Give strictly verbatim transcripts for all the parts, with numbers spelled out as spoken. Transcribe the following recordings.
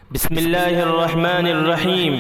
بسم اللہ الرحمن الرحیم۔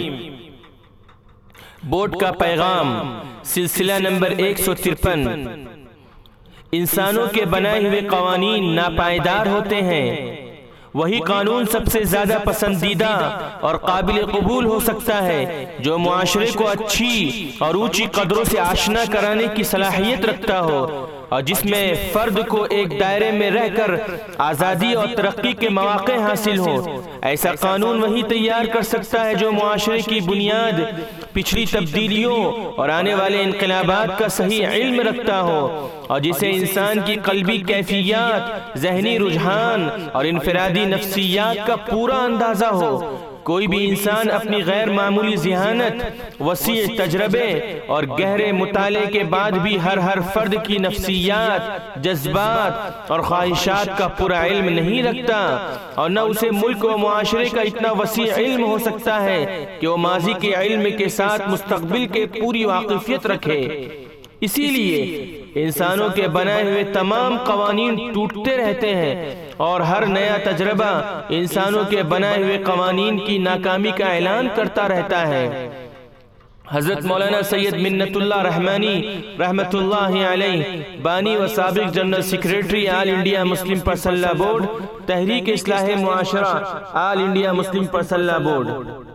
بورڈ کا پیغام، سلسلہ نمبر ایک سو ترپن۔ انسانوں کے بنائے ہوئے قوانین ناپائیدار ہوتے ہیں، وہی قانون سب سے زیادہ پسندیدہ اور قابل قبول ہو سکتا ہے جو معاشرے کو اچھی اور اونچی قدروں سے آشنا کرانے کی صلاحیت رکھتا ہو، اور جس میں فرد کو ایک دائرے میں رہ کر آزادی اور ترقی کے مواقع حاصل ہوں۔ ایسا قانون وہی تیار کر سکتا ہے جو معاشرے کی بنیاد پچھلی تبدیلیوں اور آنے والے انقلابات کا صحیح علم رکھتا ہو، اور جسے انسان کی قلبی کیفیات، ذہنی رجحان اور انفرادی نفسیات کا پورا اندازہ ہو۔ کوئی بھی انسان اپنی غیر معمولی ذہانت، وسیع تجربے اور گہرے مطالعے کے بعد بھی ہر ہر فرد کی نفسیات، جذبات اور خواہشات کا پورا علم نہیں رکھتا، اور نہ اسے ملک و معاشرے کا اتنا وسیع علم ہو سکتا ہے کہ وہ ماضی کے علم کے ساتھ مستقبل کے پوری واقفیت رکھے۔ اسی لیے انسانوں کے بنائے ہوئے تمام قوانین ٹوٹتے رہتے ہیں، اور ہر نیا تجربہ انسانوں کے بنائے ہوئے قوانین کی ناکامی کا اعلان کرتا رہتا ہے۔ حضرت مولانا سید منت اللہ رحمانی رحمت اللہ علیہ، بانی و سابق general secretary all India Muslim personal law board, تحریک اصلاح معاشرہ all India Muslim personal law board.